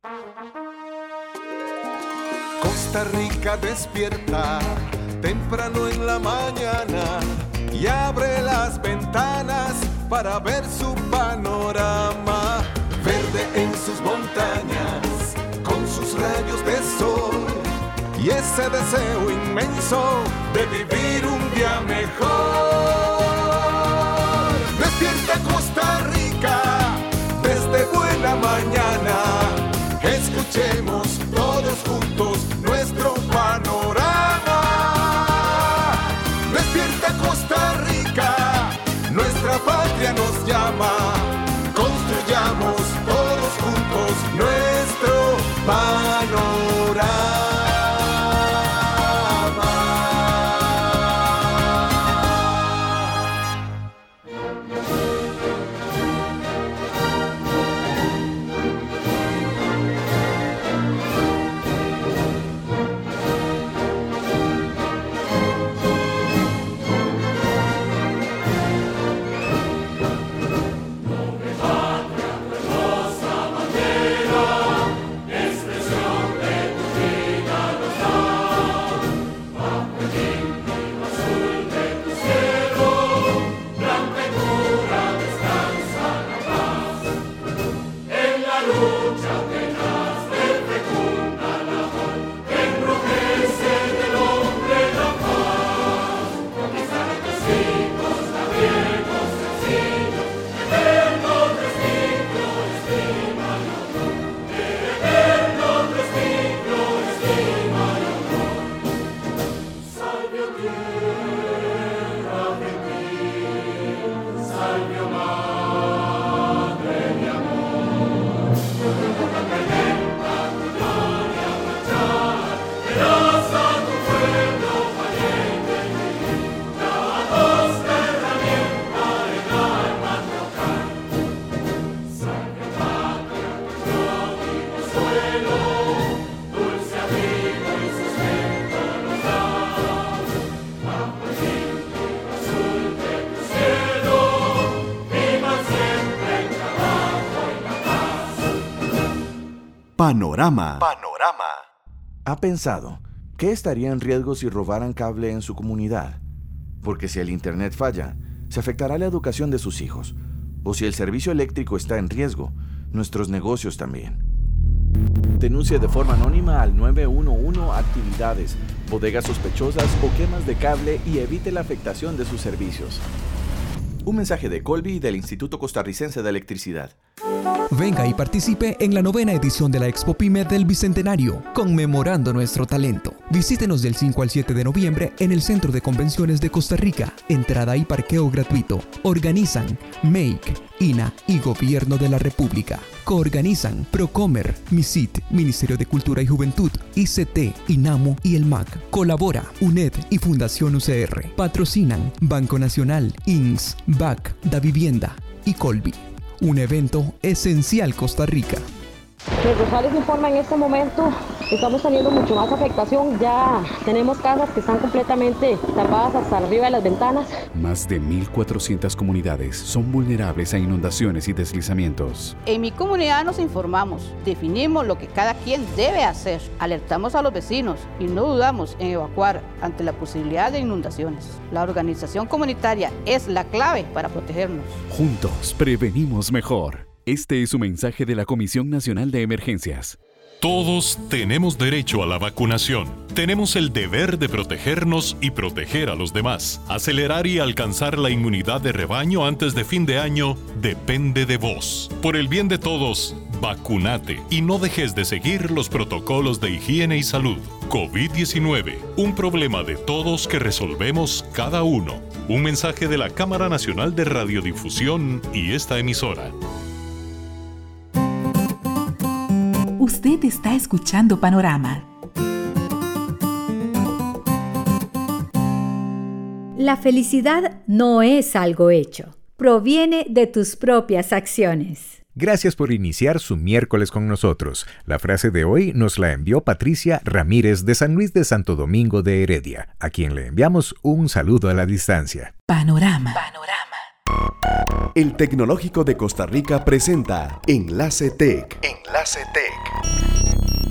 Costa Rica despierta temprano en la mañana y abre las ventanas para ver su panorama. Verde en sus montañas, con sus rayos de sol y ese deseo inmenso de vivir un día mejor. Despierta Costa Rica desde buena mañana. Escuchemos todos juntos nuestro panorama. Despierta Costa Rica, nuestra patria nos llama. Construyamos todos juntos nuestro panorama. Panorama. ¿Ha pensado qué estaría en riesgo si robaran cable en su comunidad? Porque si el internet falla, se afectará la educación de sus hijos. O si el servicio eléctrico está en riesgo, nuestros negocios también. Denuncie de forma anónima al 911 actividades, bodegas sospechosas o quemas de cable y evite la afectación de sus servicios. Un mensaje de Colby y del Instituto Costarricense de Electricidad. Venga y participe en la 9ª edición de la Expo Pyme del Bicentenario, conmemorando nuestro talento. Visítenos del 5 al 7 de noviembre en el Centro de Convenciones de Costa Rica. Entrada y parqueo gratuito. Organizan MAKE, INA y Gobierno de la República. Coorganizan Procomer, MISIT, Ministerio de Cultura y Juventud, ICT, INAMU y el MAC. Colabora UNED y Fundación UCR. Patrocinan Banco Nacional, INS, BAC, Da Vivienda y Colby. Un evento esencial Costa Rica. Rosales informa en este momento estamos teniendo mucho más afectación. Ya tenemos casas que están completamente tapadas hasta arriba de las ventanas. Más de 1.400 comunidades son vulnerables a inundaciones y deslizamientos. En mi comunidad nos informamos, definimos lo que cada quien debe hacer, alertamos a los vecinos y no dudamos en evacuar ante la posibilidad de inundaciones. La organización comunitaria es la clave para protegernos. Juntos prevenimos mejor. Este es un mensaje de la Comisión Nacional de Emergencias. Todos tenemos derecho a la vacunación. Tenemos el deber de protegernos y proteger a los demás. Acelerar y alcanzar la inmunidad de rebaño antes de fin de año depende de vos. Por el bien de todos, vacunate y no dejes de seguir los protocolos de higiene y salud. COVID-19, un problema de todos que resolvemos cada uno. Un mensaje de la Cámara Nacional de Radiodifusión y esta emisora. Usted está escuchando Panorama. La felicidad no es algo hecho, proviene de tus propias acciones. Gracias por iniciar su miércoles con nosotros. La frase de hoy nos la envió Patricia Ramírez de San Luis de Santo Domingo de Heredia, a quien le enviamos un saludo a la distancia. Panorama. El Tecnológico de Costa Rica presenta Enlace Tech. Enlace Tech.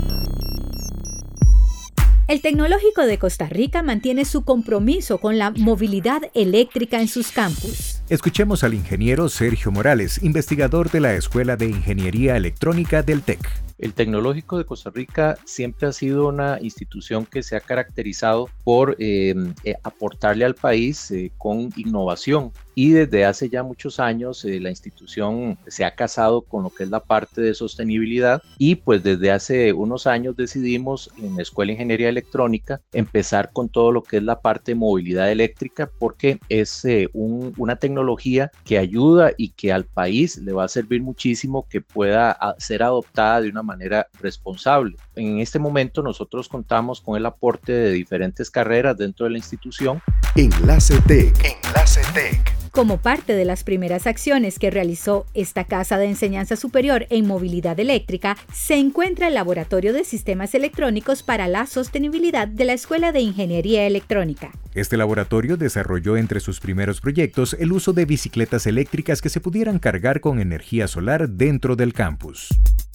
El Tecnológico de Costa Rica mantiene su compromiso con la movilidad eléctrica en sus campus. Escuchemos al ingeniero Sergio Morales, investigador de la Escuela de Ingeniería Electrónica del TEC. El Tecnológico de Costa Rica siempre ha sido una institución que se ha caracterizado por aportarle al país con innovación, y desde hace ya muchos años la institución se ha casado con lo que es la parte de sostenibilidad, y pues desde hace unos años decidimos en la Escuela de Ingeniería Electrónica empezar con todo lo que es la parte de movilidad eléctrica, porque es una tecnología que ayuda y que al país le va a servir muchísimo que pueda ser adoptada de una manera responsable. En este momento nosotros contamos con el aporte de diferentes carreras dentro de la institución. Enlace Tech. Enlace Tech. Como parte de las primeras acciones que realizó esta Casa de Enseñanza Superior en Movilidad Eléctrica, se encuentra el Laboratorio de Sistemas Electrónicos para la Sostenibilidad de la Escuela de Ingeniería Electrónica. Este laboratorio desarrolló entre sus primeros proyectos el uso de bicicletas eléctricas que se pudieran cargar con energía solar dentro del campus.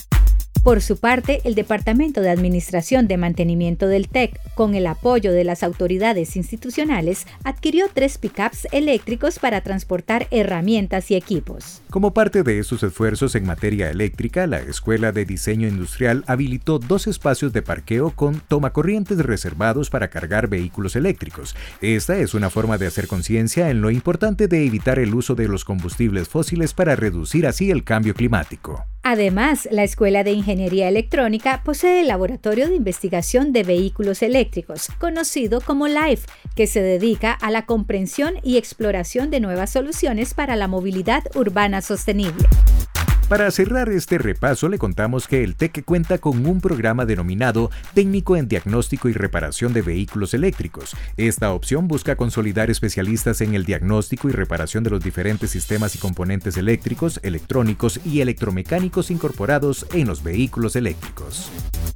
Por su parte, el Departamento de Administración de Mantenimiento del TEC, con el apoyo de las autoridades institucionales, adquirió 3 pickups eléctricos para transportar herramientas y equipos. Como parte de esos esfuerzos en materia eléctrica, la Escuela de Diseño Industrial habilitó 2 espacios de parqueo con tomacorrientes reservados para cargar vehículos eléctricos. Esta es una forma de hacer conciencia en lo importante de evitar el uso de los combustibles fósiles para reducir así el cambio climático. Además, la Escuela de Ingeniería Electrónica posee el Laboratorio de Investigación de Vehículos Eléctricos, conocido como LIFE, que se dedica a la comprensión y exploración de nuevas soluciones para la movilidad urbana sostenible. Para cerrar este repaso, le contamos que el TEC cuenta con un programa denominado Técnico en Diagnóstico y Reparación de Vehículos Eléctricos. Esta opción busca consolidar especialistas en el diagnóstico y reparación de los diferentes sistemas y componentes eléctricos, electrónicos y electromecánicos incorporados en los vehículos eléctricos.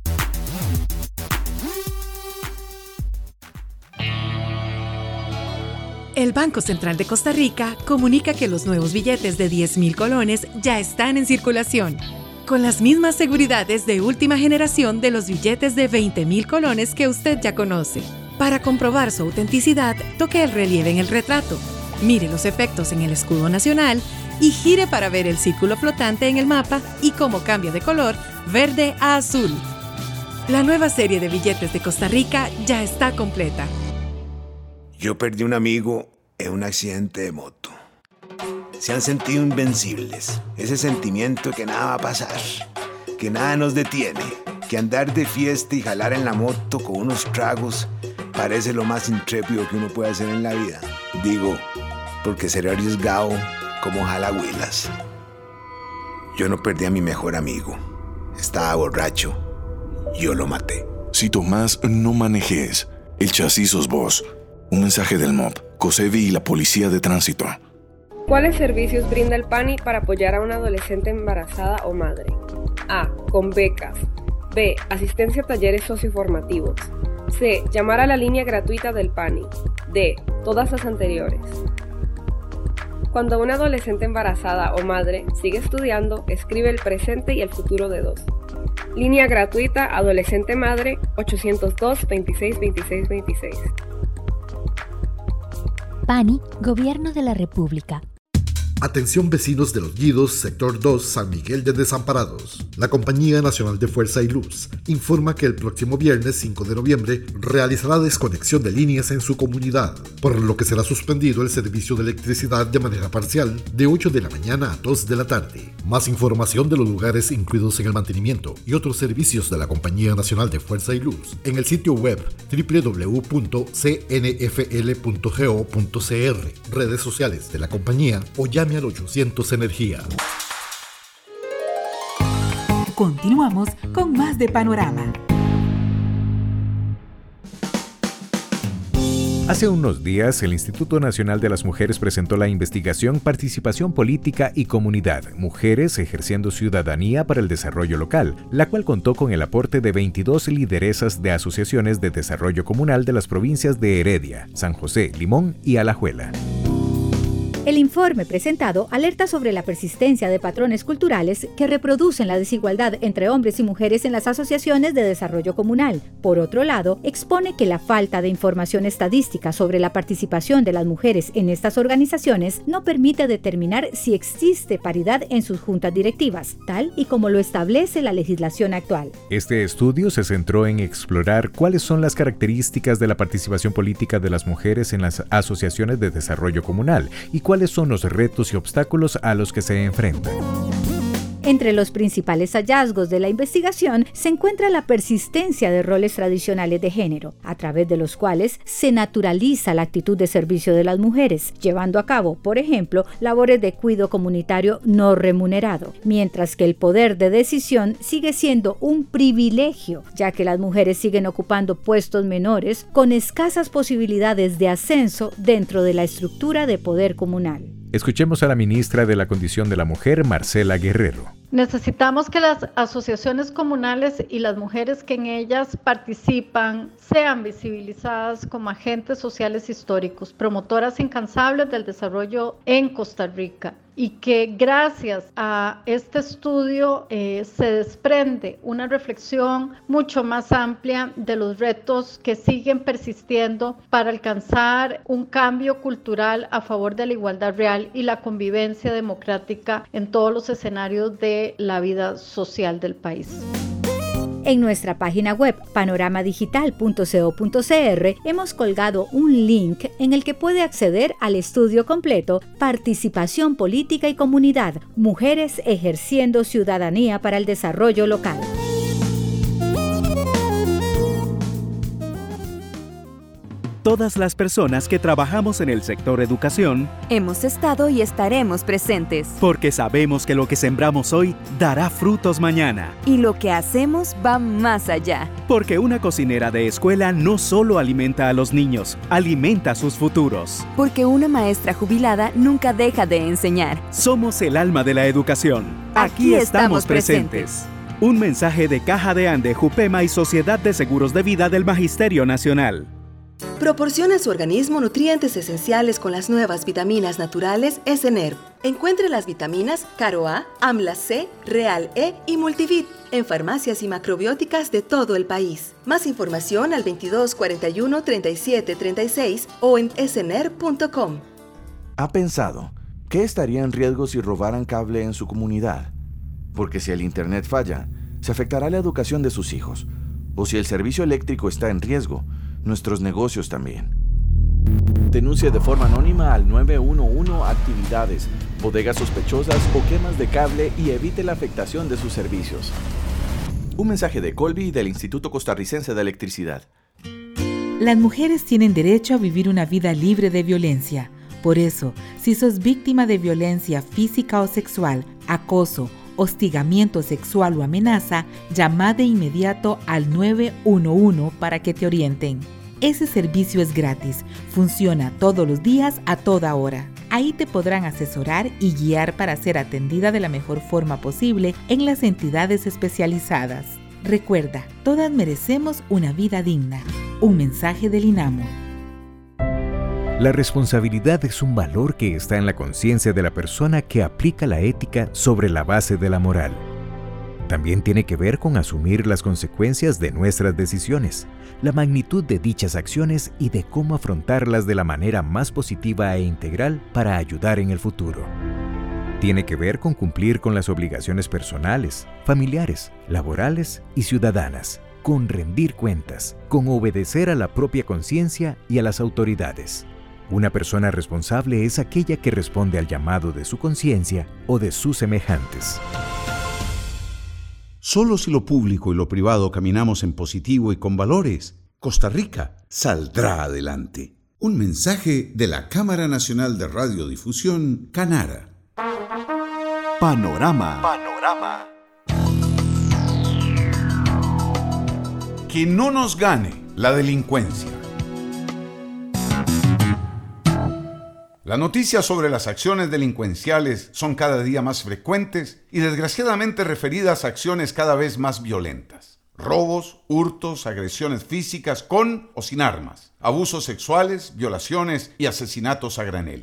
El Banco Central de Costa Rica comunica que los nuevos billetes de 10,000 colones ya están en circulación, con las mismas seguridades de última generación de los billetes de 20,000 colones que usted ya conoce. Para comprobar su autenticidad, toque el relieve en el retrato, mire los efectos en el escudo nacional y gire para ver el círculo flotante en el mapa y cómo cambia de color verde a azul. La nueva serie de billetes de Costa Rica ya está completa. Yo perdí un amigo en un accidente de moto. Se han sentido invencibles. Ese sentimiento de que nada va a pasar, que nada nos detiene, que andar de fiesta y jalar en la moto con unos tragos parece lo más intrépido que uno puede hacer en la vida. Digo, porque ser arriesgado como jalahuilas. Yo no perdí a mi mejor amigo. Estaba borracho. Yo lo maté. Si tomás, no manejes. El chasis sos vos. Un mensaje del MOP, COSEBI y la Policía de Tránsito. ¿Cuáles servicios brinda el PANI para apoyar a una adolescente embarazada o madre? A. Con becas. B. Asistencia a talleres socioformativos. C. Llamar a la línea gratuita del PANI. D. Todas las anteriores. Cuando una adolescente embarazada o madre sigue estudiando, escribe el presente y el futuro de 2. Línea gratuita Adolescente Madre 802 26 26 26. PANI, Gobierno de la República. Atención vecinos de Los Guidos, Sector 2, San Miguel de Desamparados. La Compañía Nacional de Fuerza y Luz informa que el próximo viernes 5 de noviembre realizará desconexión de líneas en su comunidad, por lo que será suspendido el servicio de electricidad de manera parcial de 8 de la mañana a 2 de la tarde. Más información de los lugares incluidos en el mantenimiento y otros servicios de la Compañía Nacional de Fuerza y Luz en el sitio web www.cnfl.go.cr, redes sociales de la compañía o llame al 800 Energía. Continuamos con más de Panorama. Hace unos días, el Instituto Nacional de las Mujeres presentó la investigación Participación Política y Comunidad, Mujeres ejerciendo ciudadanía para el desarrollo local, la cual contó con el aporte de 22 lideresas de asociaciones de desarrollo comunal de las provincias de Heredia, San José, Limón y Alajuela. El informe presentado alerta sobre la persistencia de patrones culturales que reproducen la desigualdad entre hombres y mujeres en las asociaciones de desarrollo comunal. Por otro lado, expone que la falta de información estadística sobre la participación de las mujeres en estas organizaciones no permite determinar si existe paridad en sus juntas directivas, tal y como lo establece la legislación actual. Este estudio se centró en explorar cuáles son las características de la participación política de las mujeres en las asociaciones de desarrollo comunal y cuáles son los retos y obstáculos a los que se enfrentan. Entre los principales hallazgos de la investigación se encuentra la persistencia de roles tradicionales de género, a través de los cuales se naturaliza la actitud de servicio de las mujeres, llevando a cabo, por ejemplo, labores de cuidado comunitario no remunerado, mientras que el poder de decisión sigue siendo un privilegio, ya que las mujeres siguen ocupando puestos menores con escasas posibilidades de ascenso dentro de la estructura de poder comunal. Escuchemos a la ministra de la Condición de la Mujer, Marcela Guerrero. Necesitamos que las asociaciones comunales y las mujeres que en ellas participan sean visibilizadas como agentes sociales históricos, promotoras incansables del desarrollo en Costa Rica, y que gracias a este estudio se desprende una reflexión mucho más amplia de los retos que siguen persistiendo para alcanzar un cambio cultural a favor de la igualdad real y la convivencia democrática en todos los escenarios de la vida social del país. En nuestra página web panoramadigital.co.cr hemos colgado un link en el que puede acceder al estudio completo Participación Política y Comunidad, Mujeres ejerciendo ciudadanía para el desarrollo local. Todas las personas que trabajamos en el sector educación hemos estado y estaremos presentes, porque sabemos que lo que sembramos hoy dará frutos mañana. Y lo que hacemos va más allá. Porque una cocinera de escuela no solo alimenta a los niños, alimenta sus futuros. Porque una maestra jubilada nunca deja de enseñar. Somos el alma de la educación. Aquí estamos presentes. Un mensaje de Caja de Ande, Jupema y Sociedad de Seguros de Vida del Magisterio Nacional. Proporciona a su organismo nutrientes esenciales con las nuevas vitaminas naturales SNERV. Encuentre las vitaminas Caro A, Amla C, Real E y Multivit en farmacias y macrobióticas de todo el país. Más información al 22 41 37 36 o en snerv.com. ¿Ha pensado qué estaría en riesgo si robaran cable en su comunidad? Porque si el internet falla, se afectará la educación de sus hijos. O si el servicio eléctrico está en riesgo, nuestros negocios también. Denuncie de forma anónima al 911 actividades, bodegas sospechosas o quemas de cable y evite la afectación de sus servicios. Un mensaje de Colby y del Instituto Costarricense de Electricidad. Las mujeres tienen derecho a vivir una vida libre de violencia. Por eso, si sos víctima de violencia física o sexual, acoso, hostigamiento sexual o amenaza, llama de inmediato al 911 para que te orienten. Ese servicio es gratis, funciona todos los días a toda hora. Ahí te podrán asesorar y guiar para ser atendida de la mejor forma posible en las entidades especializadas. Recuerda, todas merecemos una vida digna. Un mensaje del INAMO. La responsabilidad es un valor que está en la conciencia de la persona que aplica la ética sobre la base de la moral. También tiene que ver con asumir las consecuencias de nuestras decisiones, la magnitud de dichas acciones y de cómo afrontarlas de la manera más positiva e integral para ayudar en el futuro. Tiene que ver con cumplir con las obligaciones personales, familiares, laborales y ciudadanas, con rendir cuentas, con obedecer a la propia conciencia y a las autoridades. Una persona responsable es aquella que responde al llamado de su conciencia o de sus semejantes. Solo si lo público y lo privado caminamos en positivo y con valores, Costa Rica saldrá adelante. Un mensaje de la Cámara Nacional de Radiodifusión, Canara. Panorama. Que no nos gane la delincuencia. Las noticias sobre las acciones delincuenciales son cada día más frecuentes y desgraciadamente referidas a acciones cada vez más violentas. Robos, hurtos, agresiones físicas con o sin armas, abusos sexuales, violaciones y asesinatos a granel.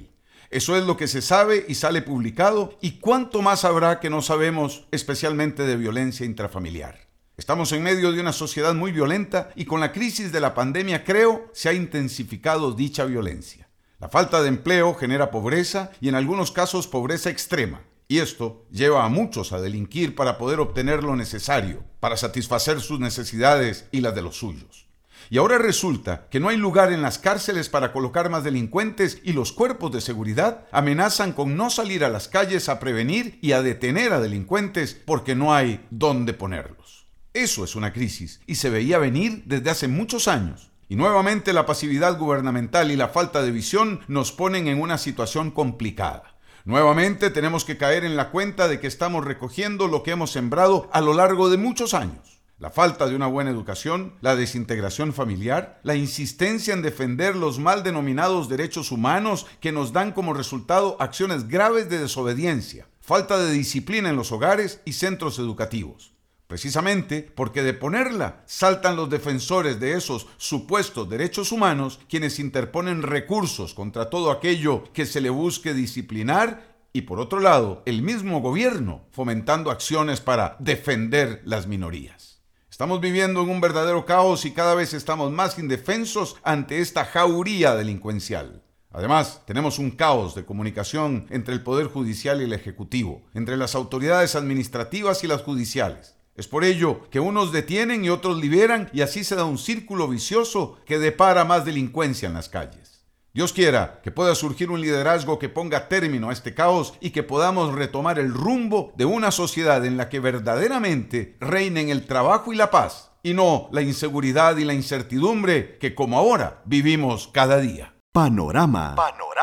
Eso es lo que se sabe y sale publicado, y cuánto más habrá que no sabemos, especialmente de violencia intrafamiliar. Estamos en medio de una sociedad muy violenta y con la crisis de la pandemia, creo, se ha intensificado dicha violencia. La falta de empleo genera pobreza y en algunos casos pobreza extrema. Y esto lleva a muchos a delinquir para poder obtener lo necesario, para satisfacer sus necesidades y las de los suyos. Y ahora resulta que no hay lugar en las cárceles para colocar más delincuentes y los cuerpos de seguridad amenazan con no salir a las calles a prevenir y a detener a delincuentes porque no hay dónde ponerlos. Eso es una crisis y se veía venir desde hace muchos años. Y nuevamente la pasividad gubernamental y la falta de visión nos ponen en una situación complicada. Nuevamente tenemos que caer en la cuenta de que estamos recogiendo lo que hemos sembrado a lo largo de muchos años. La falta de una buena educación, la desintegración familiar, la insistencia en defender los mal denominados derechos humanos que nos dan como resultado acciones graves de desobediencia, falta de disciplina en los hogares y centros educativos. Precisamente porque de ponerla saltan los defensores de esos supuestos derechos humanos, quienes interponen recursos contra todo aquello que se le busque disciplinar, y por otro lado, el mismo gobierno fomentando acciones para defender las minorías. Estamos viviendo en un verdadero caos y cada vez estamos más indefensos ante esta jauría delincuencial. Además, tenemos un caos de comunicación entre el Poder Judicial y el Ejecutivo, entre las autoridades administrativas y las judiciales. Es por ello que unos detienen y otros liberan, y así se da un círculo vicioso que depara más delincuencia en las calles. Dios quiera que pueda surgir un liderazgo que ponga término a este caos y que podamos retomar el rumbo de una sociedad en la que verdaderamente reinen el trabajo y la paz, y no la inseguridad y la incertidumbre que como ahora vivimos cada día. Panorama.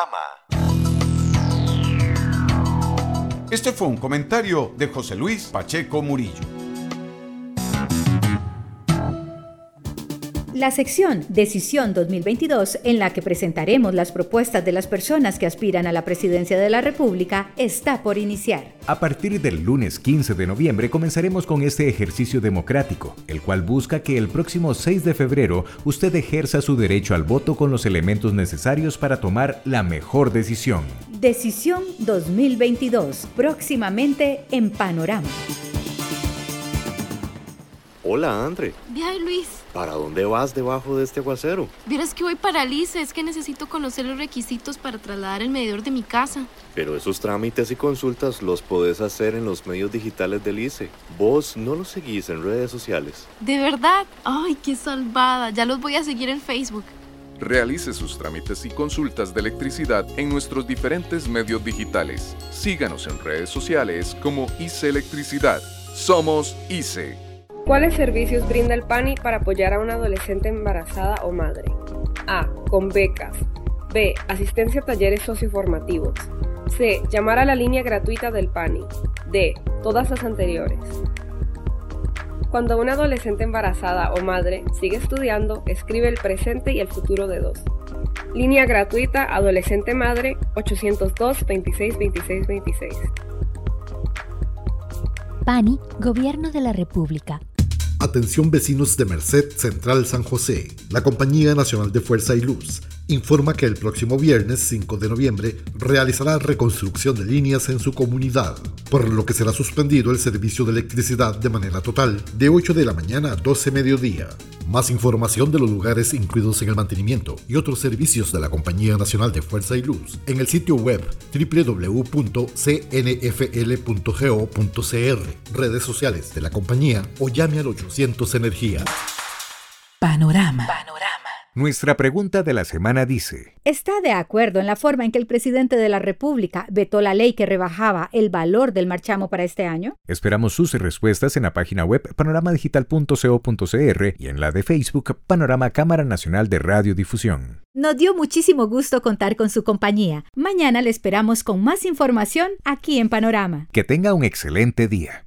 Este fue un comentario de José Luis Pacheco Murillo. La sección Decisión 2022, en la que presentaremos las propuestas de las personas que aspiran a la presidencia de la República, está por iniciar. A partir del lunes 15 de noviembre comenzaremos con este ejercicio democrático, el cual busca que el próximo 6 de febrero usted ejerza su derecho al voto con los elementos necesarios para tomar la mejor decisión. Decisión 2022, próximamente en Panorama. Hola, André. Bien, Luis. ¿Para dónde vas debajo de este aguacero? Vieras que voy para el ICE, es que necesito conocer los requisitos para trasladar el medidor de mi casa. Pero esos trámites y consultas los podés hacer en los medios digitales del ICE. Vos no los seguís en redes sociales. ¿De verdad? ¡Ay, qué salvada! Ya los voy a seguir en Facebook. Realice sus trámites y consultas de electricidad en nuestros diferentes medios digitales. Síganos en redes sociales como ICE Electricidad. Somos ICE. ¿Cuáles servicios brinda el PANI para apoyar a una adolescente embarazada o madre? A. Con becas. B. Asistencia a talleres socioformativos. C. Llamar a la línea gratuita del PANI. D. Todas las anteriores. Cuando una adolescente embarazada o madre sigue estudiando, escribe el presente y el futuro de dos. Línea gratuita Adolescente Madre 802 26 26 26. PANI, Gobierno de la República. Atención vecinos de Merced Central San José. La Compañía Nacional de Fuerza y Luz informa que el próximo viernes 5 de noviembre realizará reconstrucción de líneas en su comunidad, por lo que será suspendido el servicio de electricidad de manera total de 8 de la mañana a 12 mediodía. Más información de los lugares incluidos en el mantenimiento y otros servicios de la Compañía Nacional de Fuerza y Luz en el sitio web www.cnfl.go.cr, redes sociales de la compañía o llame al 800 Energía. Panorama. Nuestra pregunta de la semana dice: ¿está de acuerdo en la forma en que el presidente de la República vetó la ley que rebajaba el valor del marchamo para este año? Esperamos sus respuestas en la página web panoramadigital.co.cr y en la de Facebook Panorama Cámara Nacional de Radiodifusión. Nos dio muchísimo gusto contar con su compañía. Mañana le esperamos con más información aquí en Panorama. Que tenga un excelente día.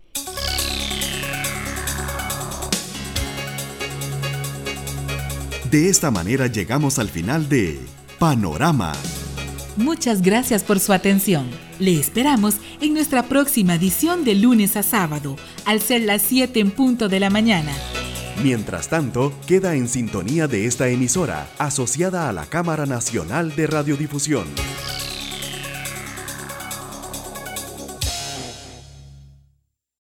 De esta manera llegamos al final de Panorama. Muchas gracias por su atención. Le esperamos en nuestra próxima edición de lunes a sábado, al ser las 7 en punto de la mañana. Mientras tanto, queda en sintonía de esta emisora, asociada a la Cámara Nacional de Radiodifusión.